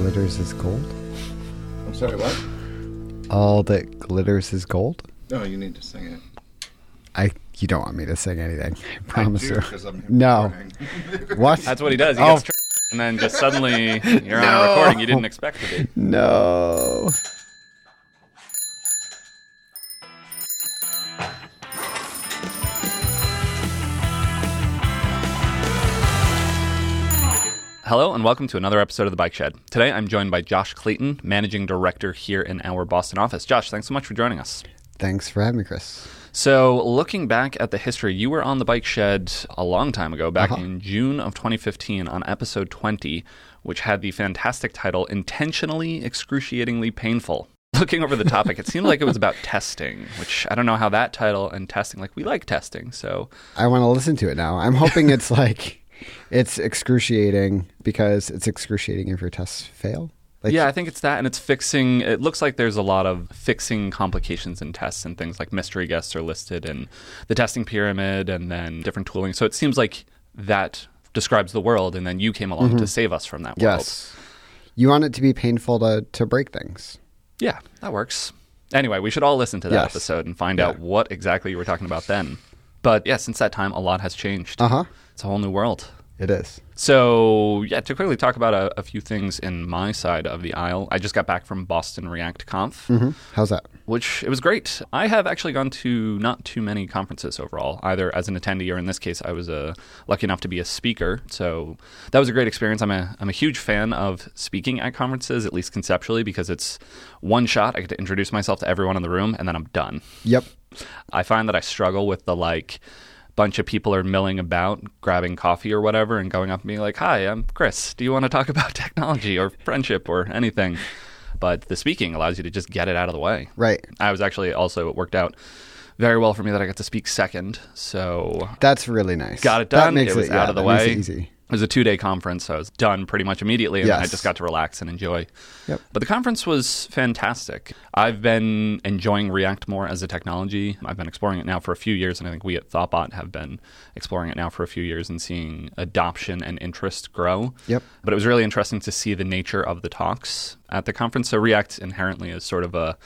glitters is gold? I'm sorry, what? All that glitters is gold? No, you need to sing it. You don't want me to sing anything. I promise you. Because I'm No. What? That's what he does. He gets and then just suddenly you're on a recording you didn't expect to be. No. Hello and welcome to another episode of The Bike Shed. Today I'm joined by Josh Clayton, Managing Director here in our Boston office. Josh, thanks so much for joining us. Thanks for having me, Chris. So looking back at the history, you were on The Bike Shed a long time ago, back in June of 2015 on episode 20, which had the fantastic title, Intentionally Excruciatingly Painful. Looking over the topic, it seemed like it was about testing, which I don't know how that title and testing, like we like testing, so... I want to listen to it now. I'm hoping it's like, it's excruciating because it's excruciating if your tests fail. Yeah, I think it's that, and it's fixing... It looks like there's a lot of fixing complications in tests and things like mystery guests are listed in the testing pyramid and then different tooling. So it seems like that describes the world, and then you came along to save us from that world. Yes. You want it to be painful to break things. Yeah, that works. Anyway, we should all listen to that episode and find out what exactly you were talking about then. But yeah, since that time, a lot has changed. It's a whole new world. It is. So, yeah, to quickly talk about a few things in my side of the aisle, I just got back from Boston React Conf. How's that? Which, it was great. I have actually gone to not too many conferences overall, either as an attendee or in this case, I was lucky enough to be a speaker. So that was a great experience. I'm a huge fan of speaking at conferences, at least conceptually, because it's one shot. I get to introduce myself to everyone in the room, and then I'm done. Yep. I find that I struggle with the, bunch of people are milling about, grabbing coffee or whatever, and going up and being like, "Hi, I'm Chris. Do you want to talk about technology or friendship or anything?" But the speaking allows you to just get it out of the way. Right. I was actually also, it worked out very well for me that I got to speak second. So that's really nice. Got it done. That makes it was out of the way. Makes it easy. It was a 2-day conference, so I was done pretty much immediately, and then I just got to relax and enjoy. Yep. But the conference was fantastic. I've been enjoying React more as a technology. I've been exploring it now for a few years, and I think we at Thoughtbot have been exploring it now for a few years and seeing adoption and interest grow. Yep. But it was really interesting to see the nature of the talks at the conference. So React inherently is sort of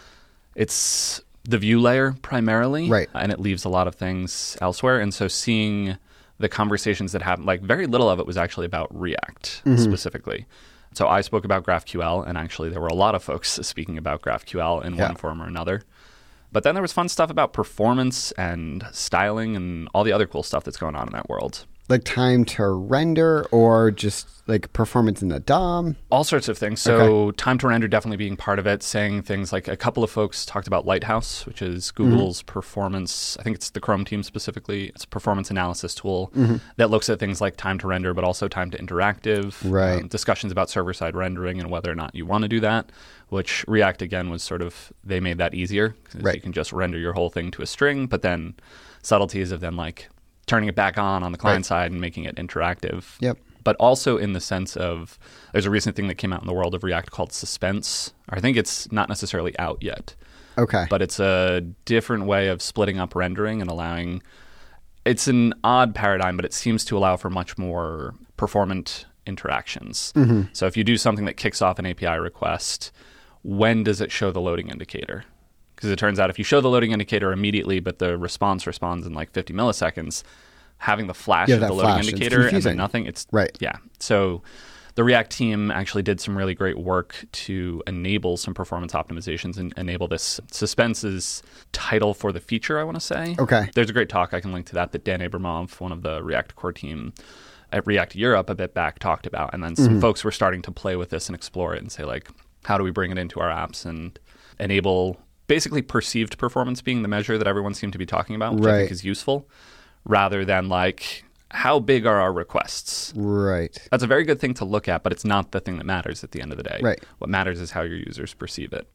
it's the view layer primarily, right? And it leaves a lot of things elsewhere. And so seeing the conversations that happened, very little of it was actually about React specifically. So I spoke about GraphQL, and actually there were a lot of folks speaking about GraphQL in one form or another. But then there was fun stuff about performance and styling and all the other cool stuff that's going on in that world. Like time to render or just like performance in the DOM? All sorts of things. So time to render definitely being part of it, saying things like a couple of folks talked about Lighthouse, which is Google's performance. I think it's the Chrome team specifically. It's a performance analysis tool that looks at things like time to render, but also time to interactive. Right. Discussions about server-side rendering and whether or not you want to do that, which React, again, was sort of, they made that easier. Right. You can just render your whole thing to a string, but then subtleties of then turning it back on the client side and making it interactive. Yep. But also in the sense of, there's a recent thing that came out in the world of React called Suspense. I think it's not necessarily out yet. Okay. But it's a different way of splitting up rendering and allowing, it's an odd paradigm, but it seems to allow for much more performant interactions. So if you do something that kicks off an API request, when does it show the loading indicator? Because it turns out if you show the loading indicator immediately, but the response responds in 50 milliseconds, having the flash of the loading indicator and then nothing, it's... Right. Yeah. So the React team actually did some really great work to enable some performance optimizations and enable this Suspense's title for the feature, I want to say. Okay. There's a great talk, I can link to that Dan Abramov, one of the React core team at React Europe a bit back, talked about. And then some folks were starting to play with this and explore it and say, how do we bring it into our apps and enable basically perceived performance being the measure that everyone seemed to be talking about, which I think is useful, rather than how big are our requests? Right. That's a very good thing to look at, but it's not the thing that matters at the end of the day. Right. What matters is how your users perceive it.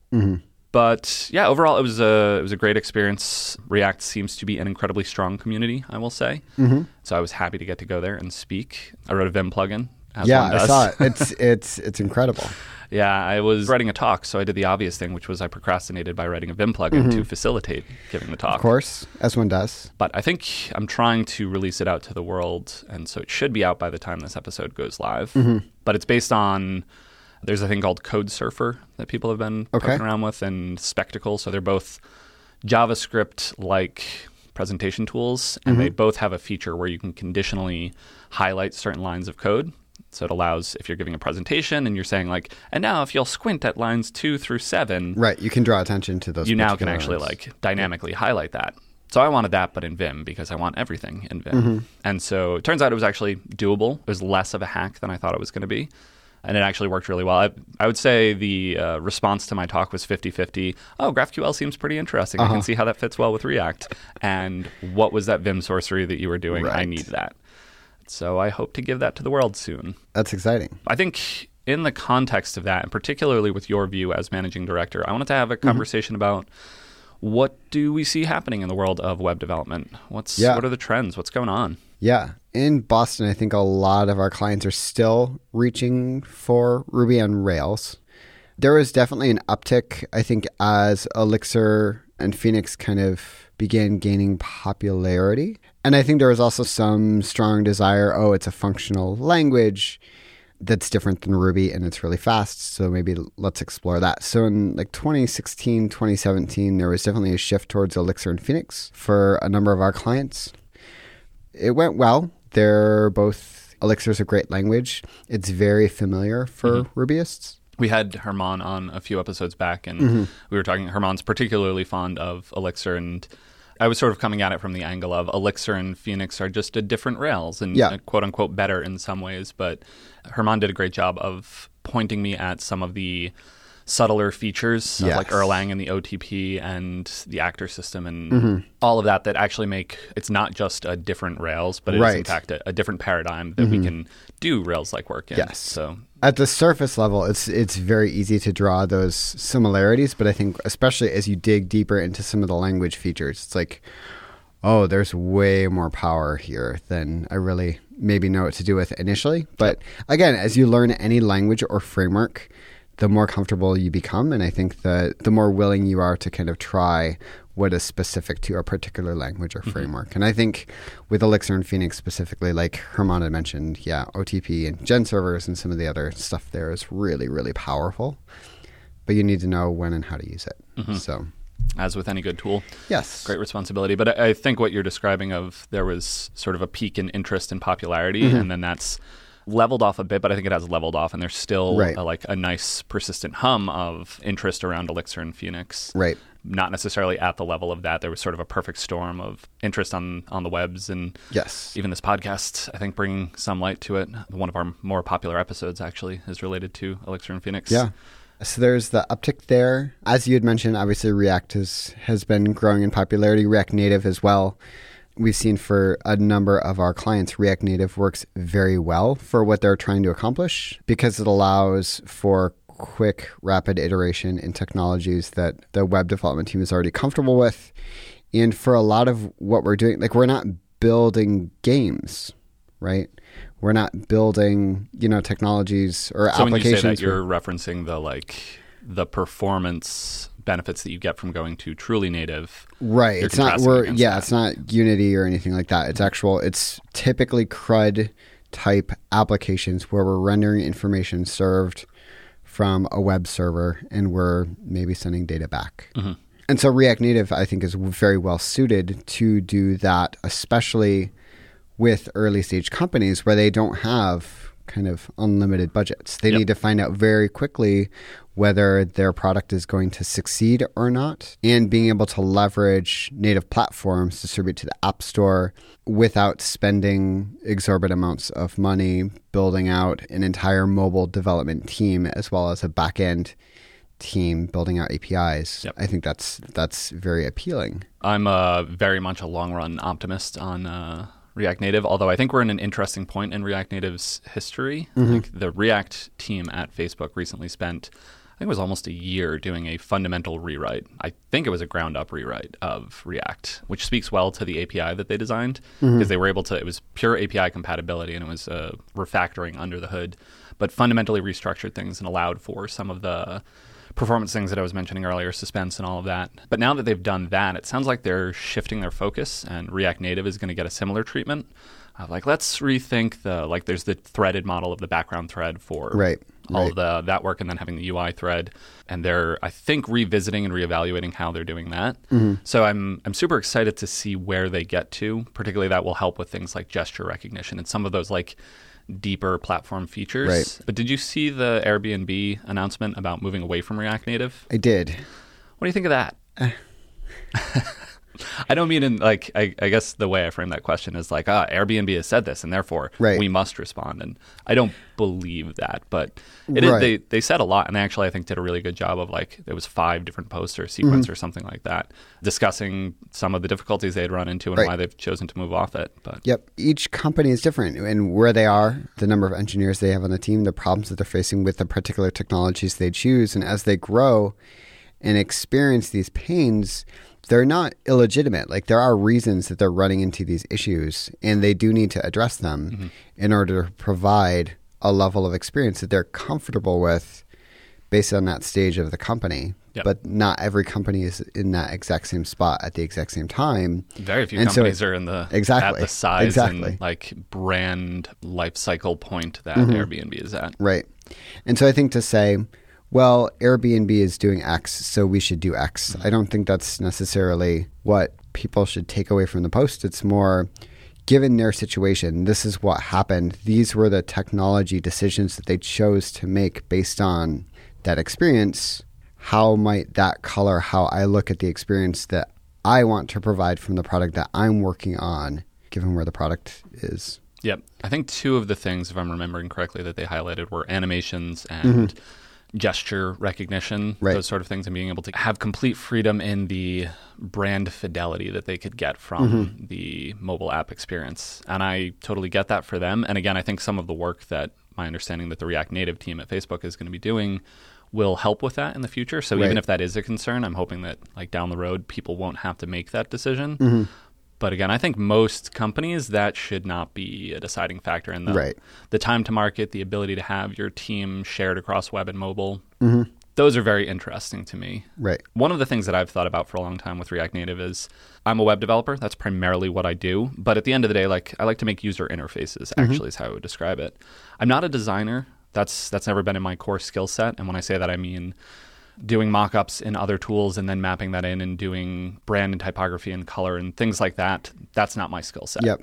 But yeah, overall, it was a great experience. React seems to be an incredibly strong community, I will say. So I was happy to get to go there and speak. I wrote a Vim plugin. I saw it. It's incredible. Yeah, I was writing a talk, so I did the obvious thing, which was I procrastinated by writing a Vim plugin to facilitate giving the talk. Of course, as one does. But I think I'm trying to release it out to the world, and so it should be out by the time this episode goes live. But it's based on There's a thing called Code Surfer that people have been poking around with, and Spectacle. So they're both JavaScript-like presentation tools, and they both have a feature where you can conditionally highlight certain lines of code. So it allows, if you're giving a presentation and you're saying like, and now if you'll squint at lines 2 through 7, right, you can draw attention to those. You now can actually like dynamically highlight that. So I wanted that, but in Vim, because I want everything in Vim. And so it turns out it was actually doable. It was less of a hack than I thought it was going to be. And it actually worked really well. I would say the response to my talk was 50-50. Oh, GraphQL seems pretty interesting. I can see how that fits well with React. And what was that Vim sorcery that you were doing? Right. I need that. So I hope to give that to the world soon. That's exciting. I think in the context of that, and particularly with your view as managing director, I wanted to have a conversation about what do we see happening in the world of web development? What are the trends? What's going on? Yeah. In Boston, I think a lot of our clients are still reaching for Ruby on Rails. There was definitely an uptick, I think, as Elixir and Phoenix kind of began gaining popularity. And I think there was also some strong desire, it's a functional language that's different than Ruby and it's really fast. So maybe let's explore that. So in like 2016, 2017, there was definitely a shift towards Elixir and Phoenix for a number of our clients. It went well. Elixir's a great language. It's very familiar for Rubyists. We had Herman on a few episodes back, and we were talking, Herman's particularly fond of Elixir, and I was sort of coming at it from the angle of Elixir and Phoenix are just a different Rails and quote-unquote better in some ways, but Herman did a great job of pointing me at some of the subtler features of like Erlang and the OTP and the actor system and all of that actually make it's not just a different Rails, but it is in fact a different paradigm that we can do Rails-like work in. Yes. So at the surface level, it's very easy to draw those similarities, but I think especially as you dig deeper into some of the language features, it's like, there's way more power here than I really maybe know what to do with initially. But again, as you learn any language or framework, the more comfortable you become. And I think that the more willing you are to kind of try what is specific to a particular language or framework. And I think with Elixir and Phoenix specifically, like Herman had mentioned, OTP and Gen servers and some of the other stuff there is really, really powerful. But you need to know when and how to use it. So, as with any good tool. Yes. Great responsibility. But I think what you're describing of there was sort of a peak in interest and popularity, and then that's leveled off a bit, but I think it has leveled off, and there's still a nice persistent hum of interest around Elixir and Phoenix. Right. Not necessarily at the level of that. There was sort of a perfect storm of interest on the webs, and even this podcast, I think, bringing some light to it. One of our more popular episodes actually is related to Elixir and Phoenix. Yeah. So there's the uptick there. As you had mentioned, obviously React has been growing in popularity, React Native as well. We've seen for a number of our clients, React Native works very well for what they're trying to accomplish because it allows for quick, rapid iteration in technologies that the web development team is already comfortable with. And for a lot of what we're doing, like we're not building games, right? We're not building, technologies or applications. So when you say that, you're referencing the performance benefits that you get from going to truly native. Right. It's not Unity or anything like that. It's typically CRUD type applications where we're rendering information served from a web server and we're maybe sending data back. And so React Native, I think, is very well suited to do that, especially with early stage companies where they don't have kind of unlimited budgets. They need to find out very quickly whether their product is going to succeed or not, and being able to leverage native platforms, distribute to the App Store without spending exorbitant amounts of money, building out an entire mobile development team as well as a back-end team building out APIs. I think that's very appealing. I'm very much a long-run optimist on React Native, although I think we're in an interesting point in React Native's history. Like the React team at Facebook recently spent, I think it was almost a year doing a fundamental rewrite. I think it was a ground-up rewrite of React, which speaks well to the API that they designed because they were able to, it was pure API compatibility and it was refactoring under the hood, but fundamentally restructured things and allowed for some of the performance things that I was mentioning earlier, suspense and all of that. But now that they've done that, it sounds like they're shifting their focus and React Native is going to get a similar treatment. Like, let's rethink there's the threaded model of the background thread for all of that work, and then having the UI thread. And they're, I think, revisiting and reevaluating how they're doing that. So I'm super excited to see where they get to. Particularly that will help with things like gesture recognition and some of those like deeper platform features. Right. But did you see the Airbnb announcement about moving away from React Native? I did. What do you think of that? I don't mean in like, I guess the way I frame that question is like, Airbnb has said this and therefore we must respond. And I don't believe that, but they said a lot, and they actually, I think, did a really good job of like, there was 5 different posts or sequence or something like that, discussing some of the difficulties they'd run into and why they've chosen to move off it. But each company is different, and where they are, the number of engineers they have on the team, the problems that they're facing with the particular technologies they choose. And as they grow and experience these pains, they're not illegitimate. Like, there are reasons that they're running into these issues, and they do need to address them in order to provide a level of experience that they're comfortable with based on that stage of the company. But not every company is in that exact same spot at the exact same time. Very few companies are in the at the size and like brand life cycle point that Airbnb is at. Right. And so I think to say, well, Airbnb is doing X, so we should do X. I don't think that's necessarily what people should take away from the post. It's more, given their situation, this is what happened. These were the technology decisions that they chose to make based on that experience. How might that color how I look at the experience that I want to provide from the product that I'm working on, given where the product is? Yep. I think 2 of the things, if I'm remembering correctly, that they highlighted were animations and gesture recognition, those sort of things, and being able to have complete freedom in the brand fidelity that they could get from the mobile app experience. And I totally get that for them. And again, I think some of the work that my understanding that the React Native team at Facebook is going to be doing will help with that in the future. So even if that is a concern, I'm hoping that like down the road, people won't have to make that decision. But again, I think most companies, that should not be a deciding factor in the time to market, the ability to have your team shared across web and mobile. Those are very interesting to me. One of the things that I've thought about for a long time with React Native is I'm a web developer. That's primarily what I do. But at the end of the day, like I like to make user interfaces, actually is how I would describe it. I'm not a designer. That's never been in my core skill set. And when I say that, I mean doing mock-ups in other tools and then mapping that in and doing brand and typography and color and things like that. That's not my skill set.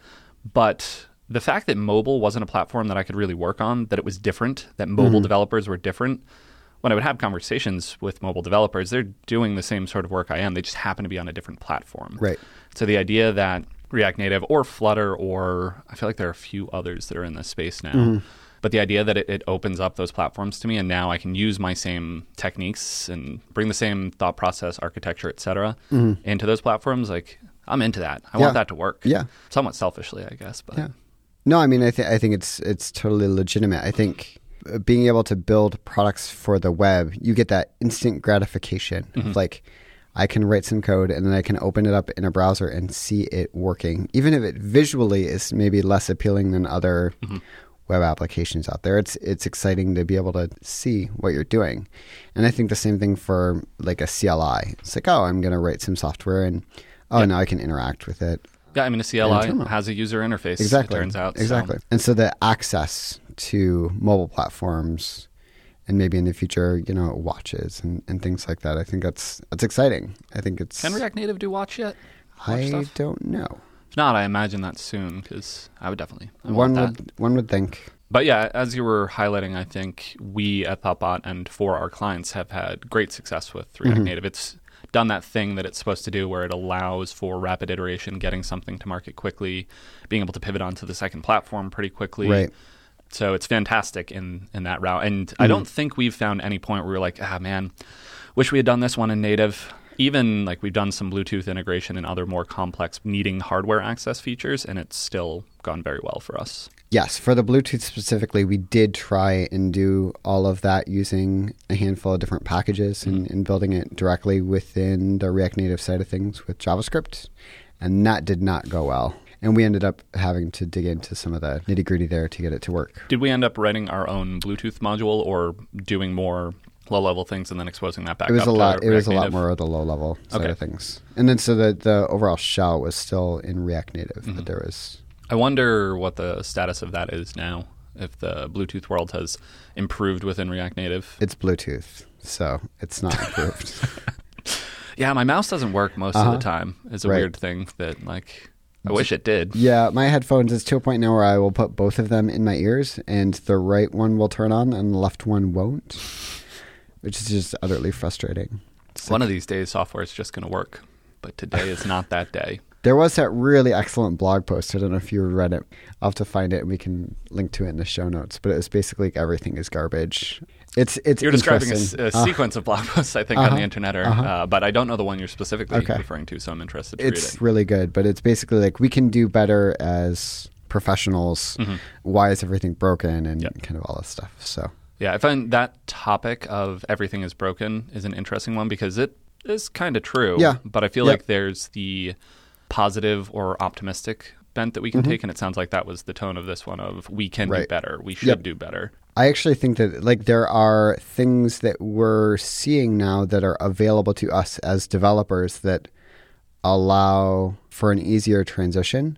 But the fact that mobile wasn't a platform that I could really work on, that it was different, that mobile developers were different, when I would have conversations with mobile developers, they're doing the same sort of work I am. They just happen to be on a different platform. So the idea that React Native or Flutter, or I feel like there are a few others that are in this space now, but the idea that it opens up those platforms to me, and now I can use my same techniques and bring the same thought process, architecture, et cetera, into those platforms, like I'm into that. I want that to work. Somewhat selfishly, I guess. But no, I mean, I think it's totally legitimate. I think being able to build products for the web, you get that instant gratification. Like, I can write some code and then I can open it up in a browser and see it working, even if it visually is maybe less appealing than other web applications out there. It's exciting to be able to see what you're doing. And I think the same thing for like a CLI. It's like, oh, I'm going to write some software and now I can interact with it. Yeah, I mean, a CLI has a user interface, it turns out. Exactly. So. And so the access to mobile platforms and maybe in the future, watches and things like that, I think that's exciting. I think it's... Can React Native do watch yet? I don't know. If not, I imagine that soon, because I would definitely. One would think. But yeah, as you were highlighting, I think we at Thoughtbot and for our clients have had great success with React Native. It's done that thing that it's supposed to do where it allows for rapid iteration, getting something to market quickly, being able to pivot onto the second platform pretty quickly. So it's fantastic in that route. And I don't think we've found any point where we're like, man, wish we had done this one in native. Even like we've done some Bluetooth integration and other more complex needing hardware access features, and it's still gone very well for us. Yes, for the Bluetooth specifically, we did try and do all of that using a handful of different packages and building it directly within the React Native side of things with JavaScript, and that did not go well. And we ended up having to dig into some of the nitty-gritty there to get it to work. Did we end up writing our own Bluetooth module or doing more low-level things and then exposing that back up to React Native? It was a lot more of the low-level side of things. And then so the overall shell was still in React Native, but there was I wonder what the status of that is now, if the Bluetooth world has improved within React Native. It's Bluetooth, so it's not improved. Yeah, my mouse doesn't work most of the time. It's a weird thing that, like, I wish it did. Yeah, my headphones is to a point now where I will put both of them in my ears, and the right one will turn on and the left one won't, which is just utterly frustrating. One of these days, software is just going to work, but today is not that day. There was that really excellent blog post. I don't know if you read it. I'll have to find it and we can link to it in the show notes. But it was basically like everything is garbage. It's You're describing a sequence of blog posts, I think, on the internet, but I don't know the one you're specifically referring to, so I'm interested to read it. It's really good, but it's basically like we can do better as professionals. Why is everything broken and kind of all this stuff. So yeah, I find that topic of everything is broken is an interesting one because it is kind of true. Yeah. But I feel like there's the positive or optimistic bent that we can take, and it sounds like that was the tone of this one of we can do better, we should do better. I actually think that like there are things that we're seeing now that are available to us as developers that allow for an easier transition.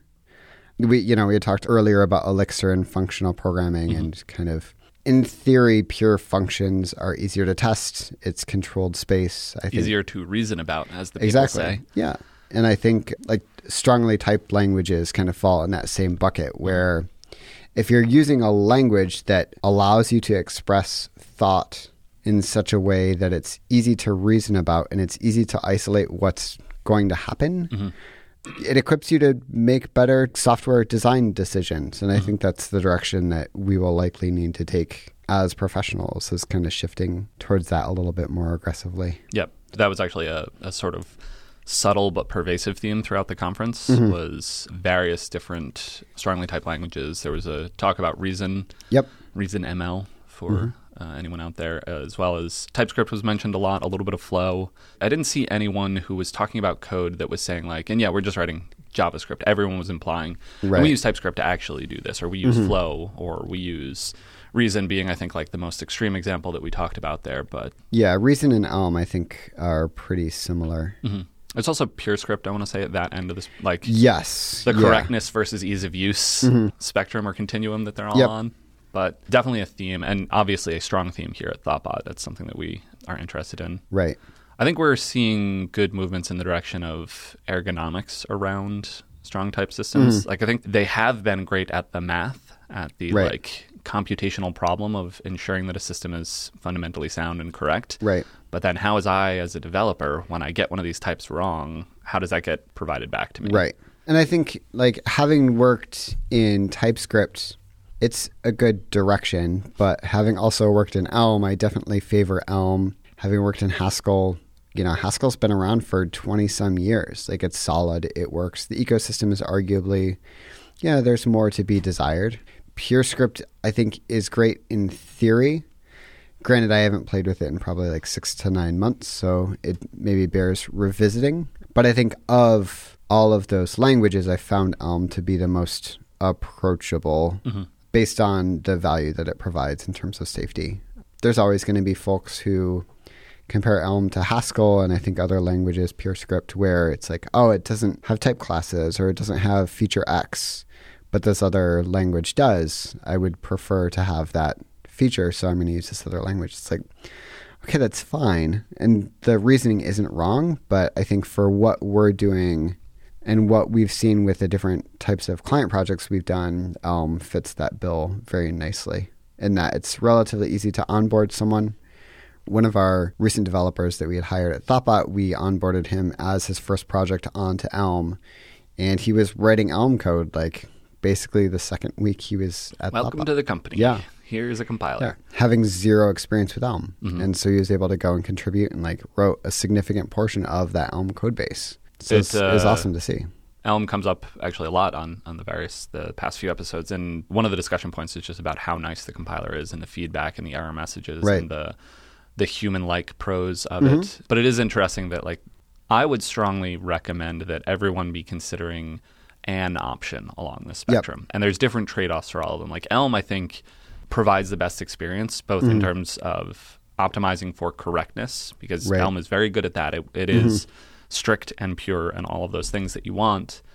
We had talked earlier about Elixir and functional programming and kind of in theory pure functions are easier to test. It's controlled space. I think easier to reason about, as the people say. Yeah. And I think like strongly typed languages kind of fall in that same bucket where if you're using a language that allows you to express thought in such a way that it's easy to reason about and it's easy to isolate what's going to happen, it equips you to make better software design decisions. And I think that's the direction that we will likely need to take as professionals, is kind of shifting towards that a little bit more aggressively. Yep. That was actually a sort of subtle but pervasive theme throughout the conference was various different strongly typed languages. There was a talk about Reason, Reason ML for anyone out there, as well as TypeScript was mentioned a lot, a little bit of Flow. I didn't see anyone who was talking about code that was saying like, and yeah, we're just writing JavaScript. Everyone was implying, and we use TypeScript to actually do this, or we use Flow, or we use Reason being, I think, like the most extreme example that we talked about there. But yeah, Reason and Elm, I think, are pretty similar. It's also PureScript, I want to say, at that end of this, like the correctness versus ease of use spectrum or continuum that they're all on. But definitely a theme, and obviously a strong theme here at Thoughtbot. That's something that we are interested in. Right. I think we're seeing good movements in the direction of ergonomics around strong type systems. Like I think they have been great at the math, at the like computational problem of ensuring that a system is fundamentally sound and correct. Right. But then how is I, as a developer, when I get one of these types wrong, how does that get provided back to me? Right. And I think like having worked in TypeScript, it's a good direction. But having also worked in Elm, I definitely favor Elm. Having worked in Haskell, Haskell's been around for 20 some years. Like it's solid. It works. The ecosystem is arguably, there's more to be desired. PureScript, I think, is great in theory. Granted, I haven't played with it in probably like 6 to 9 months, so it maybe bears revisiting. But I think of all of those languages, I found Elm to be the most approachable based on the value that it provides in terms of safety. There's always going to be folks who compare Elm to Haskell and I think other languages, PureScript, where it's like, oh, it doesn't have type classes or it doesn't have feature X, but this other language does. I would prefer to have that feature, so I'm going to use this other language. It's like, okay, that's fine. And the reasoning isn't wrong, but I think for what we're doing and what we've seen with the different types of client projects we've done, Elm fits that bill very nicely in that it's relatively easy to onboard someone. One of our recent developers that we had hired at Thoughtbot, we onboarded him as his first project onto Elm, and he was writing Elm code like basically the second week he was at Welcome Thoughtbot. To the company. Yeah. Here's a compiler. Yeah. Having zero experience with Elm. And so he was able to go and contribute and like wrote a significant portion of that Elm code base. So it was awesome to see. Elm comes up actually a lot on the past few episodes. And one of the discussion points is just about how nice the compiler is and the feedback and the error messages and the human-like prose of it. But it is interesting that like I would strongly recommend that everyone be considering an option along the spectrum. And there's different trade-offs for all of them. Like Elm, I think, provides the best experience, both in terms of optimizing for correctness, because Elm is very good at that. It is strict and pure and all of those things that you want.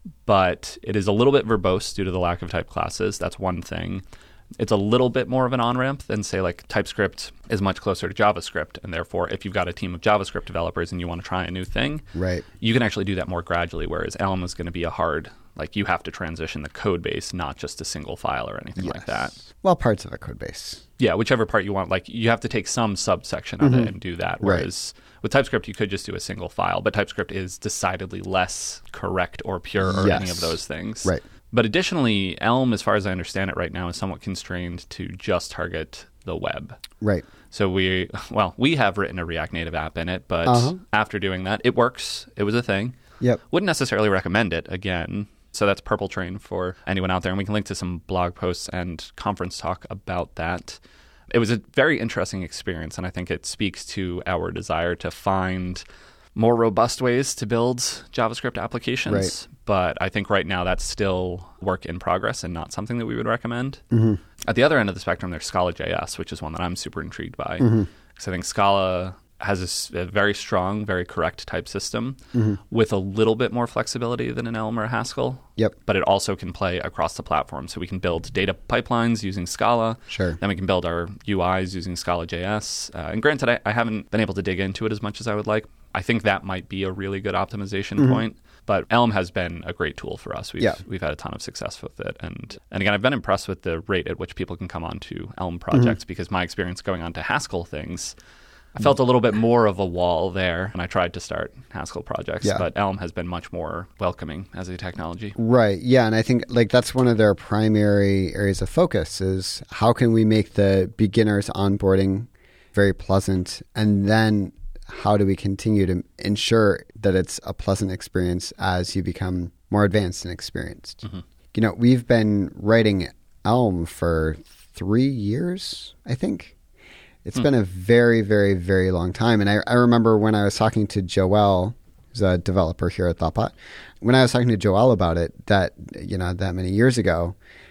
but it is a little bit verbose due to the lack of type classes. That's one thing. It's a little bit more of an on-ramp than, say, like TypeScript is much closer to JavaScript. And therefore, if you've got a team of JavaScript developers and you want to try a new thing, right, you can actually do that more gradually, whereas Elm is going to be a hard, like you have to transition the code base, not just a single file or anything like that. Well, parts of a code base. Yeah, whichever part you want. Like you have to take some subsection of it and do that. Whereas with TypeScript, you could just do a single file. But TypeScript is decidedly less correct or pure or any of those things. Right. But additionally, Elm, as far as I understand it right now, is somewhat constrained to just target the web. Right. So we have written a React Native app in it, but after doing that, it works. It was a thing. Yep. Wouldn't necessarily recommend it again. So that's Purple Train for anyone out there. And we can link to some blog posts and conference talk about that. It was a very interesting experience, and I think it speaks to our desire to find more robust ways to build JavaScript applications. Right. But I think right now that's still work in progress and not something that we would recommend. Mm-hmm. At the other end of the spectrum, there's Scala.js, which is one that I'm super intrigued by. Because I think Scala has a very strong, very correct type system with a little bit more flexibility than an Elm or a Haskell. Yep. But it also can play across the platform. So we can build data pipelines using Scala. Sure. Then we can build our UIs using Scala.js. And granted, I haven't been able to dig into it as much as I would like. I think that might be a really good optimization point. But Elm has been a great tool for us. We've had a ton of success with it. And again, I've been impressed with the rate at which people can come onto Elm projects because my experience going on to Haskell things, I felt a little bit more of a wall there when I tried to start Haskell projects. But Elm has been much more welcoming as a technology. Right. Yeah. And I think like that's one of their primary areas of focus is how can we make the beginner's onboarding very pleasant, and then how do we continue to ensure that it's a pleasant experience as you become more advanced and experienced? You know, we've been writing Elm for 3 years, I think. It's been a very, very, very long time. And I remember when I was talking to Joel, who's a developer here at Thoughtbot, when I was talking to Joel about it that many years ago,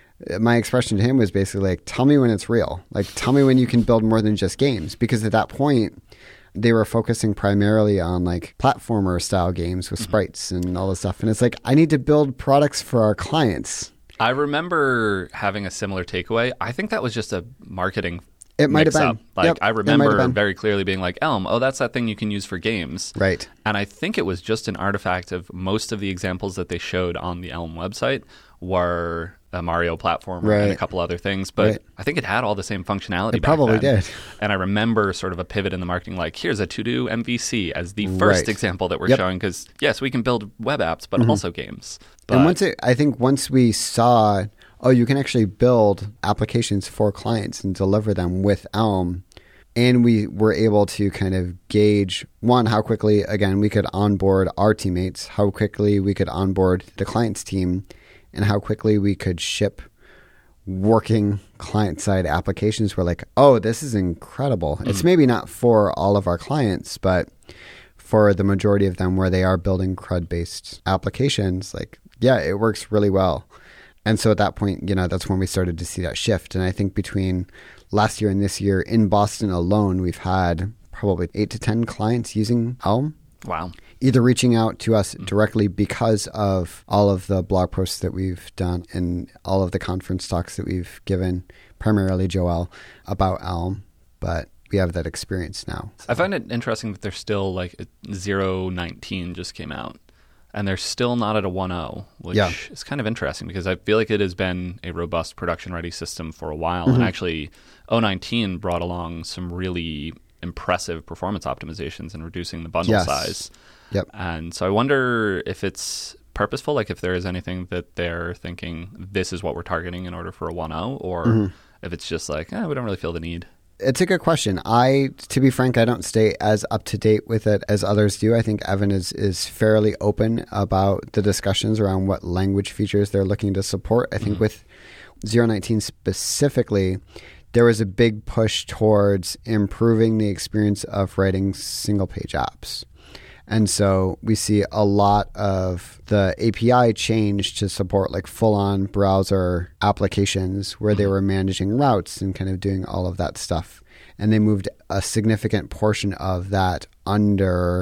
my expression to him was basically like, tell me when it's real. Like, tell me when you can build more than just games. Because at that point, they were focusing primarily on like platformer style games with sprites and all this stuff. And it's like, I need to build products for our clients. I remember having a similar takeaway. I think that was just a marketing It might have mix-up. been. Like, Yep, I remember very clearly being like, Elm, oh, that's that thing you can use for games. Right. And I think it was just an artifact of most of the examples that they showed on the Elm website were a Mario platformer and a couple other things. But I think it had all the same functionality. It probably did. And I remember sort of a pivot in the marketing, like, here's a to-do MVC as the first example that we're showing. Because, yes, we can build web apps, but also games. But, And I think once we saw, oh, you can actually build applications for clients and deliver them with Elm, and we were able to kind of gauge, one, how quickly, again, we could onboard our teammates, how quickly we could onboard the client's team, and how quickly we could ship working client-side applications. We're like, oh, this is incredible. It's maybe not for all of our clients, but for the majority of them where they are building CRUD-based applications, like, yeah, it works really well. And so at that point, that's when we started to see that shift. And I think between last year and this year in Boston alone, we've had probably 8 to 10 clients using Elm. Wow. Either reaching out to us directly because of all of the blog posts that we've done and all of the conference talks that we've given, primarily Joel, about Elm. But we have that experience now. I find it interesting that there's still like 0.19 just came out. And they're still not at a 1.0, which is kind of interesting because I feel like it has been a robust production-ready system for a while. And actually, 0.19 brought along some really impressive performance optimizations and reducing the bundle size. Yep. And so I wonder if it's purposeful, like if there is anything that they're thinking this is what we're targeting in order for a 1.0, or if it's just like, we don't really feel the need. It's a good question. To be frank, I don't stay as up to date with it as others do. I think Evan is fairly open about the discussions around what language features they're looking to support. I think with 0.19 specifically, there was a big push towards improving the experience of writing single-page apps. And so we see a lot of the API change to support like full-on browser applications where they were managing routes and kind of doing all of that stuff. And they moved a significant portion of that under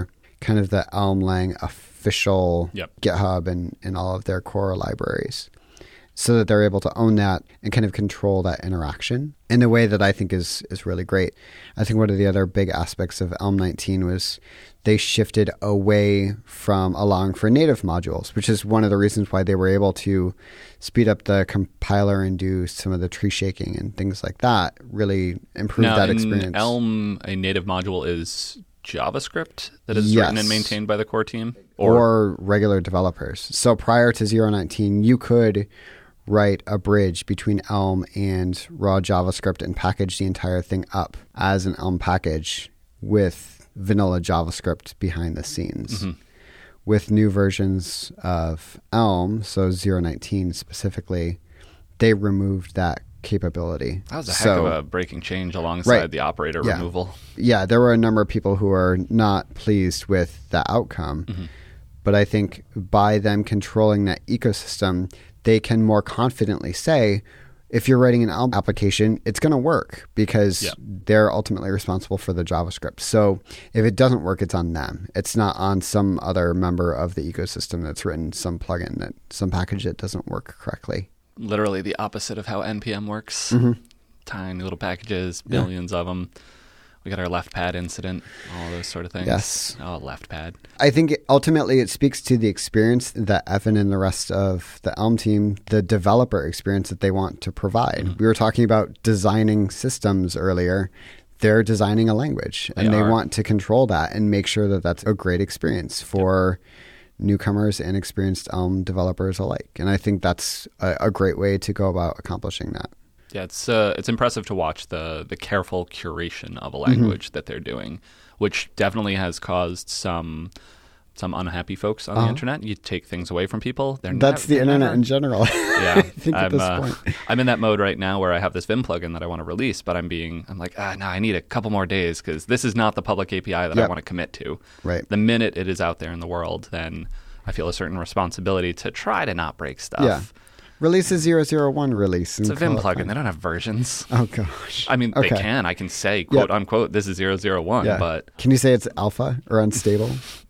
kind of the Elm Lang official Yep. GitHub and all of their core libraries, so that they're able to own that and kind of control that interaction in a way that I think is really great. I think one of the other big aspects of Elm 19 was they shifted away from allowing for native modules, which is one of the reasons why they were able to speed up the compiler and do some of the tree shaking and things like that, really improve that experience. In Elm, a native module is JavaScript that is written and maintained by the core team? Or regular developers. So prior to 0.19, you could write a bridge between Elm and raw JavaScript and package the entire thing up as an Elm package with vanilla JavaScript behind the scenes. Mm-hmm. With new versions of Elm, so 0.19 specifically, they removed that capability. That was a heck of a breaking change alongside the operator removal. Yeah, there were a number of people who were not pleased with the outcome. Mm-hmm. But I think by them controlling that ecosystem, they can more confidently say, if you're writing an Elm application, it's going to work because they're ultimately responsible for the JavaScript. So if it doesn't work, it's on them. It's not on some other member of the ecosystem that's written some plugin, some package that doesn't work correctly. Literally the opposite of how NPM works. Mm-hmm. Tiny little packages, billions of them. We got our left pad incident, all those sort of things. Yes. Oh, left pad. I think ultimately it speaks to the experience that Evan and the rest of the Elm team, the developer experience that they want to provide. Mm-hmm. We were talking about designing systems earlier. They're designing a language, and they want to control that and make sure that that's a great experience for newcomers and experienced Elm developers alike. And I think that's a great way to go about accomplishing that. Yeah, it's impressive to watch the careful curation of a language that they're doing, which definitely has caused some unhappy folks on the internet. You take things away from people. That's the internet in general. Yeah, I think at this point. I'm in that mode right now where I have this Vim plugin that I want to release, but I'm like, no, I need a couple more days because this is not the public API that I want to commit to. Right. The minute it is out there in the world, then I feel a certain responsibility to try to not break stuff. Yeah. Release a 0.01 release. It's a Vim plugin. They don't have versions. Oh, gosh. I mean, they can. I can say, quote, unquote, this is 0.01, but... Can you say it's alpha or unstable?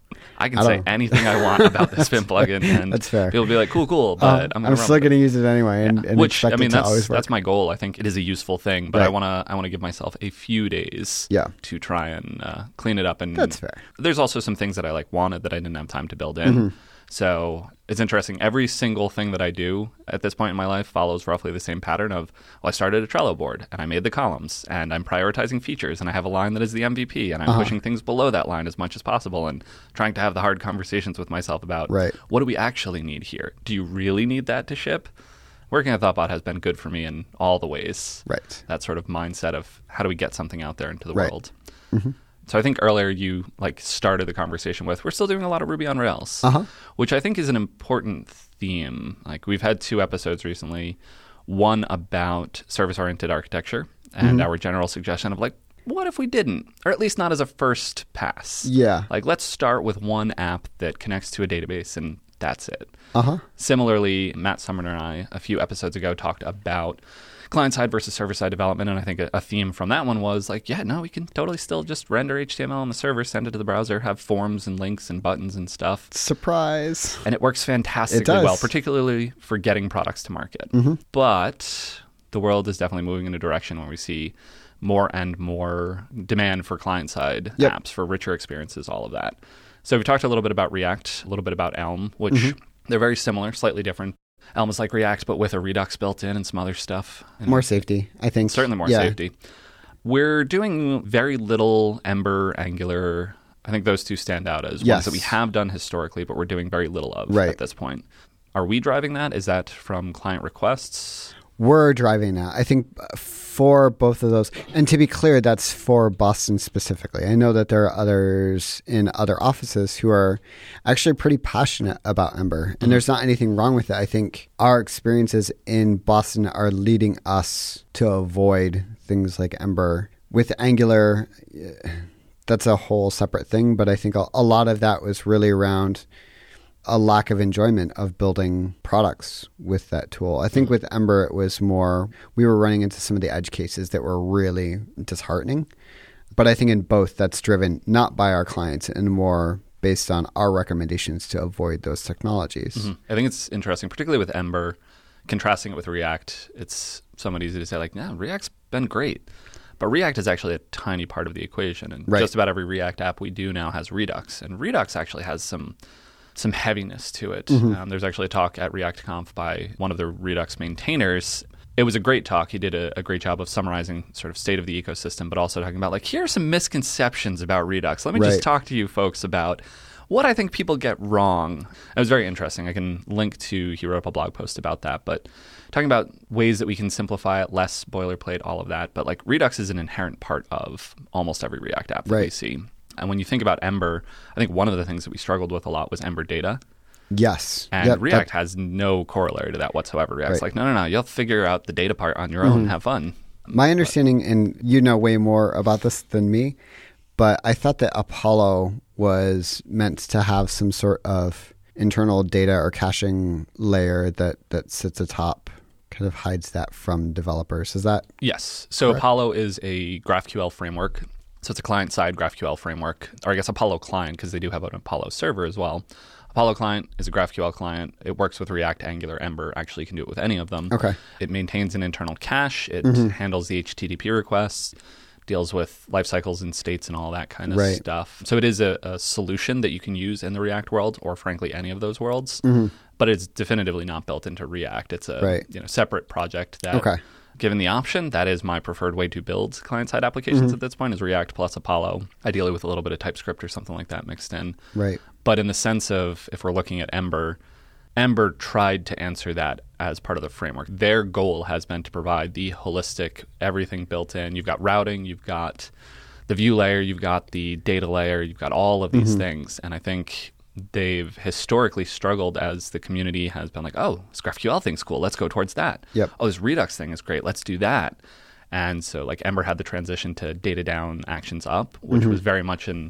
I can say anything I want about this Vim plugin, and that's fair. People will be like, cool, but I'm still going to use it anyway, and which, expect it to always work. That's my goal. I think it is a useful thing, but I want to give myself a few days to try and clean it up. And that's fair. There's also some things that I wanted that I didn't have time to build in. Mm-hmm. So it's interesting. Every single thing that I do at this point in my life follows roughly the same pattern of, I started a Trello board and I made the columns and I'm prioritizing features and I have a line that is the MVP and I'm pushing things below that line as much as possible and trying to have the hard conversations with myself about what do we actually need here? Do you really need that to ship? Working at Thoughtbot has been good for me in all the ways. Right. That sort of mindset of how do we get something out there into the world? Mm-hmm. So I think earlier you started the conversation with, we're still doing a lot of Ruby on Rails, which I think is an important theme. We've had 2 episodes recently, one about service-oriented architecture and our general suggestion of what if we didn't? Or at least not as a first pass. Yeah. Let's start with one app that connects to a database and that's it. Similarly, Matt Sumner and I, a few episodes ago, talked about client-side versus server-side development, and I think a theme from that one was we can totally still just render HTML on the server, send it to the browser, have forms and links and buttons and stuff. Surprise. And it works fantastically well, particularly for getting products to market. Mm-hmm. But the world is definitely moving in a direction where we see more and more demand for client-side apps, for richer experiences, all of that. So we talked a little bit about React, a little bit about Elm, which they're very similar, slightly different. Elm is like React, but with a Redux built in and some other stuff. More safety, I think. Certainly more safety. We're doing very little Ember, Angular. I think those 2 stand out as ones that we have done historically, but we're doing very little of at this point. Are we driving that? Is that from client requests? We're driving that. I think for both of those. And to be clear, that's for Boston specifically. I know that there are others in other offices who are actually pretty passionate about Ember. And there's not anything wrong with it. I think our experiences in Boston are leading us to avoid things like Ember. With Angular, that's a whole separate thing. But I think a lot of that was really around a lack of enjoyment of building products with that tool. I think with Ember, it was more, we were running into some of the edge cases that were really disheartening. But I think in both, that's driven not by our clients and more based on our recommendations to avoid those technologies. Mm-hmm. I think it's interesting, particularly with Ember, contrasting it with React. It's somewhat easy to say, like, yeah, React's been great. But React is actually a tiny part of the equation. And just about every React app we do now has Redux. And Redux actually has some heaviness to it. There's actually a talk at ReactConf by one of the Redux maintainers. It was a great talk. He did a great job of summarizing sort of state of the ecosystem, but also talking about, like, here are some misconceptions about Redux. Let me just talk to you folks about what I think people get wrong. It was very interesting. I can link to, he wrote up a blog post about that, but talking about ways that we can simplify it, less boilerplate, all of that. But like Redux is an inherent part of almost every React app that we see. And when you think about Ember, I think one of the things that we struggled with a lot was Ember data. Yes. And React has no corollary to that whatsoever. React's like, no, you'll figure out the data part on your own and have fun. My understanding, and you know way more about this than me, but I thought that Apollo was meant to have some sort of internal data or caching layer that sits atop, kind of hides that from developers. Is that? Yes. So correct? Apollo is a GraphQL framework. So it's a client-side GraphQL framework, or I guess Apollo client, because they do have an Apollo server as well. Apollo client is a GraphQL client. It works with React, Angular, Ember. Actually, you can do it with any of them. Okay. It maintains an internal cache. It handles the HTTP requests, deals with lifecycles and states and all that kind of stuff. So it is a solution that you can use in the React world, or frankly, any of those worlds. But it's definitively not built into React. It's a separate project that, given the option, that is my preferred way to build client-side applications at this point, is React plus Apollo, ideally with a little bit of TypeScript or something like that mixed in. Right. But in the sense of, if we're looking at Ember tried to answer that as part of the framework. Their goal has been to provide the holistic, everything built in. You've got routing, you've got the view layer, you've got the data layer, you've got all of these things. And I think they've historically struggled as the community has been like, oh, this GraphQL thing's cool, let's go towards that. Oh, this Redux thing is great, let's do that. And so like Ember had the transition to data down, actions up, which was very much in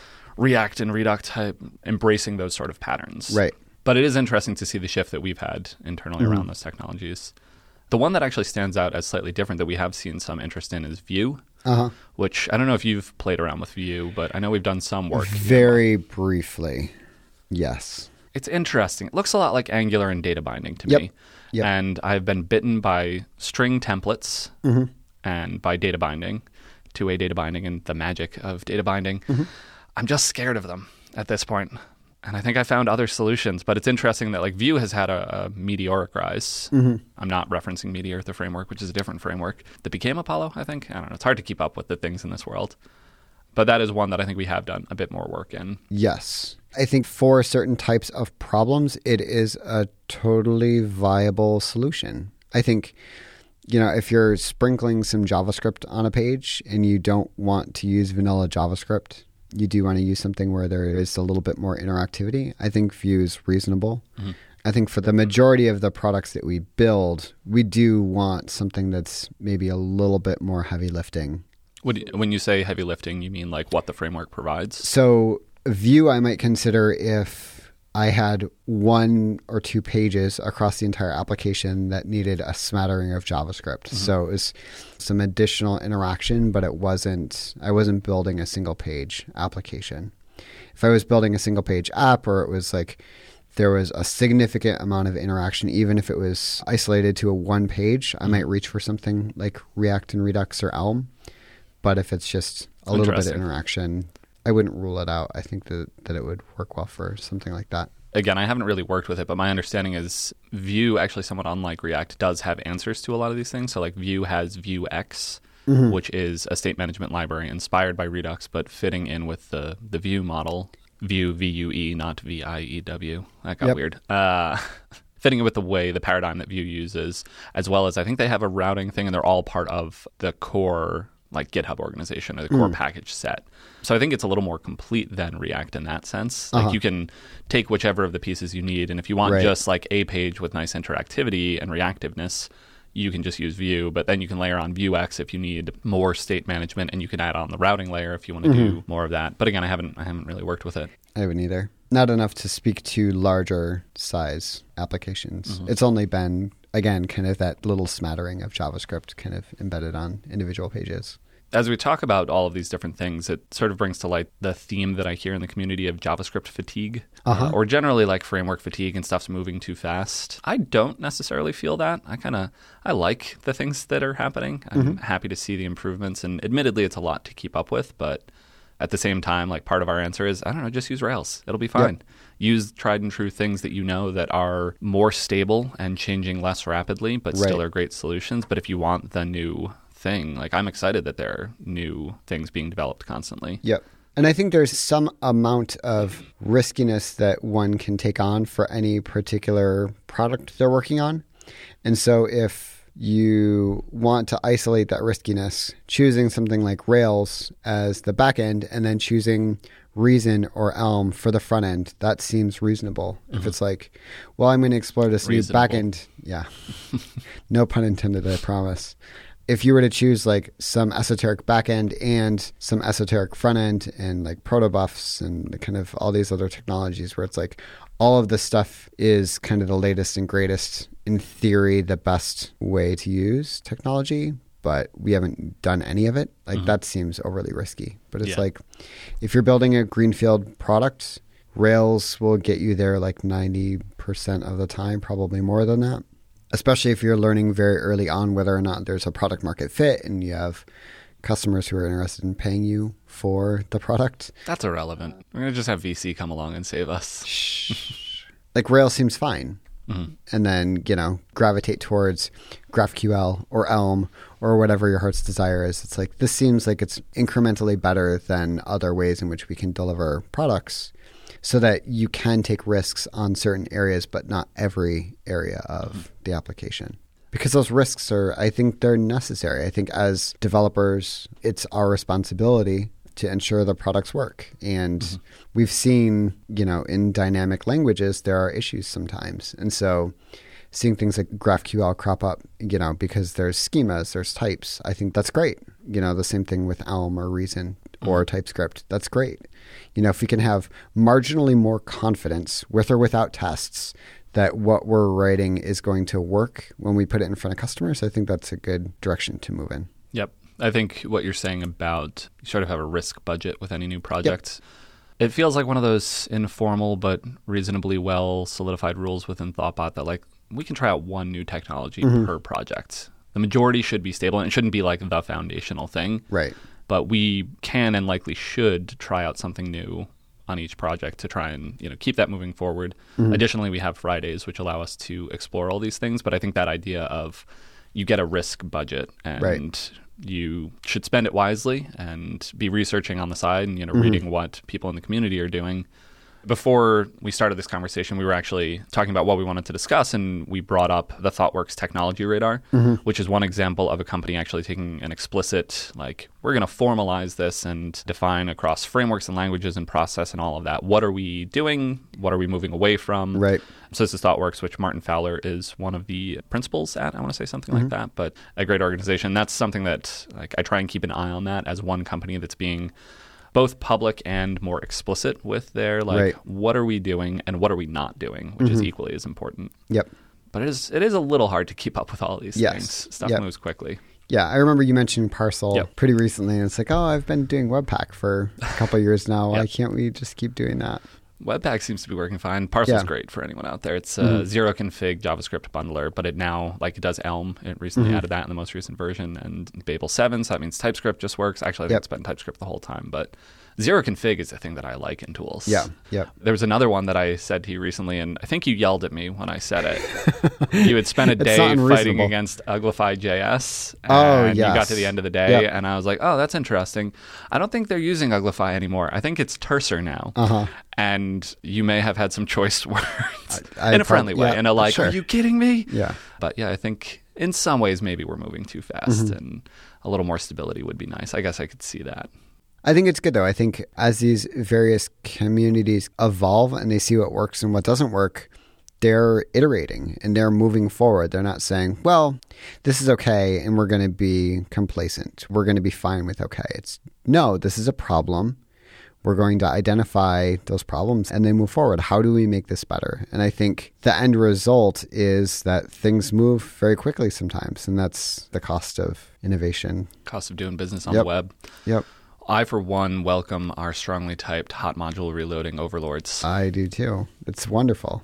React and Redux type, embracing those sort of patterns. Right. But it is interesting to see the shift that we've had internally around those technologies. The one that actually stands out as slightly different that we have seen some interest in is Vue, which I don't know if you've played around with Vue, but I know we've done some work. Very briefly, yes. It's interesting. It looks a lot like Angular and data binding to me. And I've been bitten by string templates and by data binding, two-way data binding and the magic of data binding. I'm just scared of them at this point. And I think I found other solutions, but it's interesting that like Vue has had a meteoric rise. I'm not referencing Meteor, the framework, which is a different framework that became Apollo, I think. I don't know. It's hard to keep up with the things in this world. But that is one that I think we have done a bit more work in. Yes. I think for certain types of problems, it is a totally viable solution. I think, you know, if you're sprinkling some JavaScript on a page and you don't want to use vanilla JavaScript, you do want to use something where there is a little bit more interactivity, I think Vue is reasonable. I think for the majority of the products that we build, we do want something that's maybe a little bit more heavy lifting. When you say heavy lifting, you mean like what the framework provides? So Vue I might consider if I had 1 or 2 pages across the entire application that needed a smattering of JavaScript. So it was some additional interaction, but I wasn't building a single page application. If I was building a single page app, or it was like there was a significant amount of interaction, even if it was isolated to a 1 page, I might reach for something like React and Redux or Elm. But if it's just a little bit of interaction, I wouldn't rule it out. I think that it would work well for something like that. Again, I haven't really worked with it, but my understanding is Vue, actually somewhat unlike React, does have answers to a lot of these things. So like Vue has Vuex, which is a state management library inspired by Redux, but fitting in with the Vue model. Vue, V-U-E, not V-I-E-W. That got weird. Fitting in with the paradigm that Vue uses, as well as I think they have a routing thing, and they're all part of the core like GitHub organization or the core package set. So I think it's a little more complete than React in that sense. Like you can take whichever of the pieces you need, and if you want just like a page with nice interactivity and reactiveness, you can just use Vue, but then you can layer on Vuex if you need more state management, and you can add on the routing layer if you want to do more of that. But again, I haven't really worked with it. I haven't either. Not enough to speak to larger size applications. It's only been, again, kind of that little smattering of JavaScript kind of embedded on individual pages. As we talk about all of these different things, it sort of brings to light the theme that I hear in the community of JavaScript fatigue, or generally like framework fatigue and stuff's moving too fast. I don't necessarily feel that. I like the things that are happening. I'm happy to see the improvements, and admittedly, it's a lot to keep up with, but at the same time, like part of our answer is, I don't know, just use Rails. It'll be fine. Yep. Use tried and true things that you know that are more stable and changing less rapidly, but still are great solutions. But if you want the new thing, like I'm excited that there are new things being developed constantly. Yep. And I think there's some amount of riskiness that one can take on for any particular product they're working on. And so if you want to isolate that riskiness, choosing something like Rails as the back end and then choosing Reason or Elm for the front end, that seems reasonable. If it's like, well, I'm going to explore this new back end. Yeah. No pun intended, I promise. If you were to choose like some esoteric back end and some esoteric front end and like protobufs and kind of all these other technologies where it's like all of this stuff is kind of the latest and greatest, in theory, the best way to use technology, but we haven't done any of it. Like that seems overly risky. But it's like if you're building a greenfield product, Rails will get you there like 90% of the time, probably more than that. Especially if you're learning very early on whether or not there's a product market fit and you have customers who are interested in paying you for the product. That's irrelevant. We're going to just have VC come along and save us. Like Rails seems fine. And then, gravitate towards GraphQL or Elm or whatever your heart's desire is. It's like, this seems like it's incrementally better than other ways in which we can deliver products so that you can take risks on certain areas, but not every area of the application. Because those risks I think they're necessary. I think as developers, it's our responsibility to ensure the products work. And we've seen, in dynamic languages, there are issues sometimes. And so seeing things like GraphQL crop up, because there's schemas, there's types, I think that's great. The same thing with Elm or Reason or TypeScript, that's great. If we can have marginally more confidence with or without tests that what we're writing is going to work when we put it in front of customers, I think that's a good direction to move in. Yep. I think what you're saying about you sort of have a risk budget with any new project, it feels like one of those informal but reasonably well solidified rules within Thoughtbot that like we can try out one new technology per project. The majority should be stable and it shouldn't be like the foundational thing. Right. But we can and likely should try out something new on each project to try and keep that moving forward. Additionally, we have Fridays, which allow us to explore all these things. But I think that idea of you get a risk budget and you should spend it wisely and be researching on the side and reading what people in the community are doing. Before we started this conversation, we were actually talking about what we wanted to discuss, and we brought up the ThoughtWorks Technology Radar, which is one example of a company actually taking an explicit, like, we're going to formalize this and define across frameworks and languages and process and all of that. What are we doing? What are we moving away from? Right. So this is ThoughtWorks, which Martin Fowler is one of the principals at, I want to say something like that, but a great organization. That's something that I try and keep an eye on that as one company that's being both public and more explicit with their what are we doing and what are we not doing, which is equally as important. Yep. But it is a little hard to keep up with all of these things. Stuff moves quickly. Yeah, I remember you mentioning Parcel pretty recently, and it's like, I've been doing Webpack for a couple of years now. Why can't we just keep doing that? Webpack seems to be working fine. Parcel's great for anyone out there. It's a zero config JavaScript bundler, but it now, it does Elm. It recently added that in the most recent version, and Babel 7, so that means TypeScript just works. Actually, I think it's been TypeScript the whole time, but zero config is a thing that I like in tools. Yeah, yeah. There was another one that I said to you recently, and I think you yelled at me when I said it. You had spent a day fighting against Uglify.js, and you got to the end of the day, and I was like, oh, that's interesting. I don't think they're using Uglify anymore. I think it's Terser now. And you may have had some choice words in a friendly way, and are you kidding me? Yeah. But I think in some ways maybe we're moving too fast, and a little more stability would be nice. I guess I could see that. I think it's good, though. I think as these various communities evolve and they see what works and what doesn't work, they're iterating and they're moving forward. They're not saying, well, this is okay and we're going to be complacent. We're going to be fine with okay. It's no, this is a problem. We're going to identify those problems and then move forward. How do we make this better? And I think the end result is that things move very quickly sometimes, and that's the cost of innovation. Cost of doing business on the web. Yep. I, for one, welcome our strongly typed hot module reloading overlords. I do too. It's wonderful.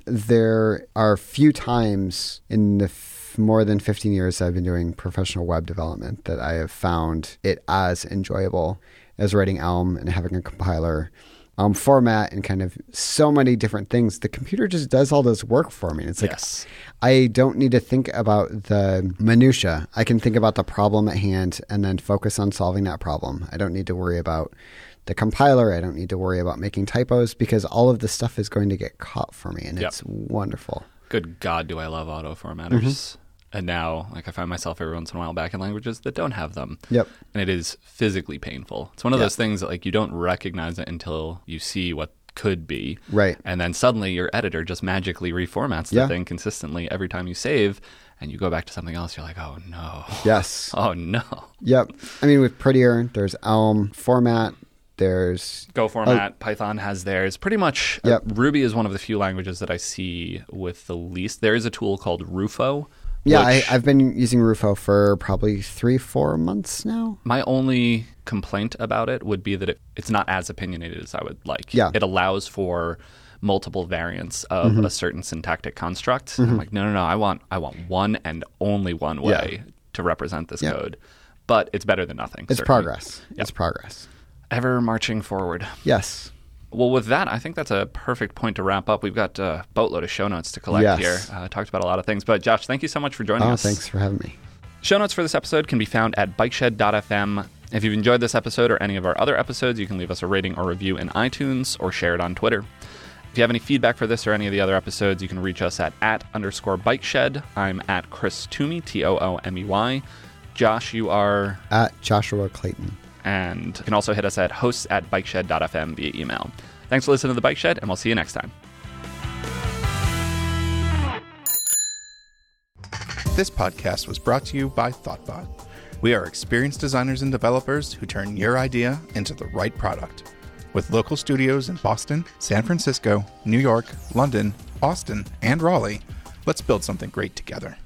There are few times in the more than 15 years I've been doing professional web development that I have found it as enjoyable as writing Elm and having a compiler format and kind of so many different things. The computer just does all this work for me. It's like, yes. I don't need to think about the minutia. I can think about the problem at hand and then focus on solving that problem. I don't need to worry about the compiler. I don't need to worry about making typos because all of the stuff is going to get caught for me, and it's wonderful. Good God, do I love auto formatters. Mm-hmm. And now, I find myself every once in a while back in languages that don't have them. Yep. And it is physically painful. It's one of those things that you don't recognize it until you see what could be. Right. And then suddenly your editor just magically reformats the thing consistently every time you save, and you go back to something else. You're like, oh no. Yes. Oh no. Yep. I mean, with Prettier, there's Elm format. There's Go format. Python has theirs. Pretty much, Ruby is one of the few languages that I see with the least. There is a tool called Rufo. Yeah, I've been using Rufo for probably 3-4 months now. My only complaint about it would be that it's not as opinionated as I would like. Yeah. It allows for multiple variants of a certain syntactic construct. Mm-hmm. I'm like, no, I want one and only one way to represent this code. But it's better than nothing. It's certainly. progress. Yep. It's progress. Ever marching forward. Yes. Well, with that, I think that's a perfect point to wrap up. We've got a boatload of show notes to collect here. Talked about a lot of things. But Josh, thank you so much for joining us. Thanks for having me. Show notes for this episode can be found at bikeshed.fm. If you've enjoyed this episode or any of our other episodes, you can leave us a rating or review in iTunes or share it on Twitter. If you have any feedback for this or any of the other episodes, you can reach us at @_bikeshed. I'm at Chris Toomey, Toomey. Josh, you are? At Joshua Clayton. And you can also hit us at hosts@bikeshed.fm via email. Thanks for listening to The Bike Shed, and we'll see you next time. This podcast was brought to you by Thoughtbot. We are experienced designers and developers who turn your idea into the right product. With local studios in Boston, San Francisco, New York, London, Austin, and Raleigh, let's build something great together.